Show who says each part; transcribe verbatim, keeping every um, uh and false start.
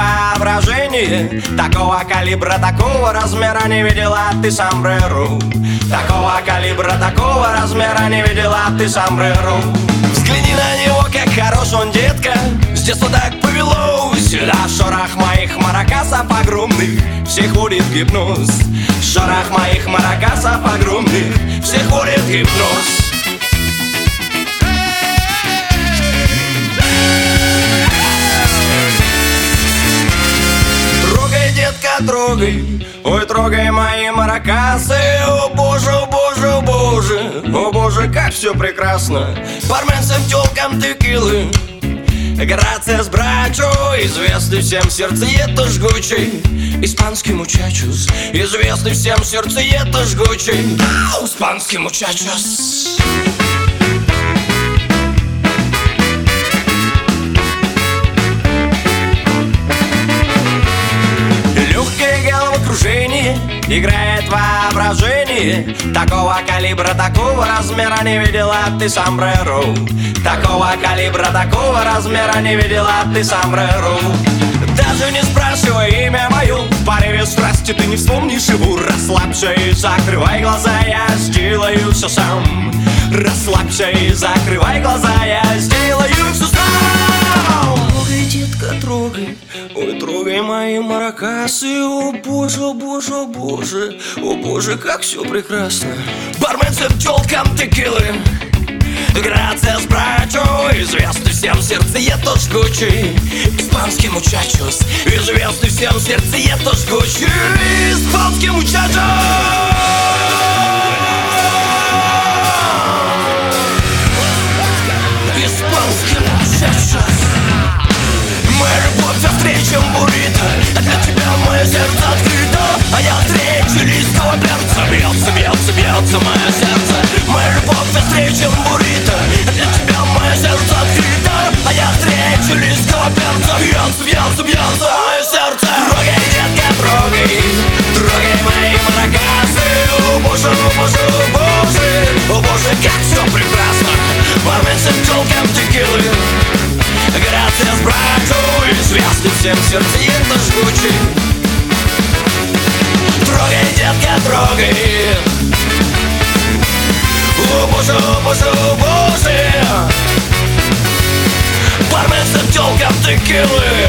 Speaker 1: воображение. Такого калибра, такого размера не видела ты сомбреро. Такого калибра, такого размера не видела ты сомбреро. Взгляни на него, как хорош он, детка. С детства так повелось. Да, шорох моих маракасов огромных всех вводит в гипноз. Шорох моих маракасов огромных всех вводит в гипноз. Трогай, ой, трогай мои маракасы. О боже, о боже, о боже, о боже, как все прекрасно. Барменцам, тёлкам текилы, грациас брачо, известный всем сердцеед жгучий. Испанский мучачус, известный всем сердцеед жгучий. Испанский мучачус. Играет воображение. Такого калибра, такого размера не видела ты сомбреро. Такого калибра, такого размера не видела ты сомбреро. Даже не спрашивай имя мое, в порыве страсти ты не вспомнишь его. Расслабься и закрывай глаза, я сделаю все сам. Расслабься и закрывай глаза, я сделаю все сам. Трогай, детка, трогай, ой, трогай мои маракасы. О боже, о боже, о боже, о боже, как все прекрасно. Барменцам, тёлкам текилы, грациас брачо, известный всем сердцеед жгучий. Испанский мучачус, известный всем сердцеед жгучий. Испанский мучачус. Испанский мучачус. Моя любовь навстречу буррито, для тебя мое сердце открыто. А я встречу листого перца. Бьется, бьется, бьется мое сердце. Моя любовь навстречу буррито, для тебя мое сердце открыто. А я встречу листого перца. Бьется, бьется, бьется мое сердце. Трогай, детка, трогай, трогай мои маракасы. О боже, о боже, о боже, о боже, как все прекрасно. Барменцам, тёлкам текилы, грациас брачо, известный всем сердцеед жгучий. Трогай, детка, трогай. О боже, о боже, о боже. Барменцам, тёлкам текилы,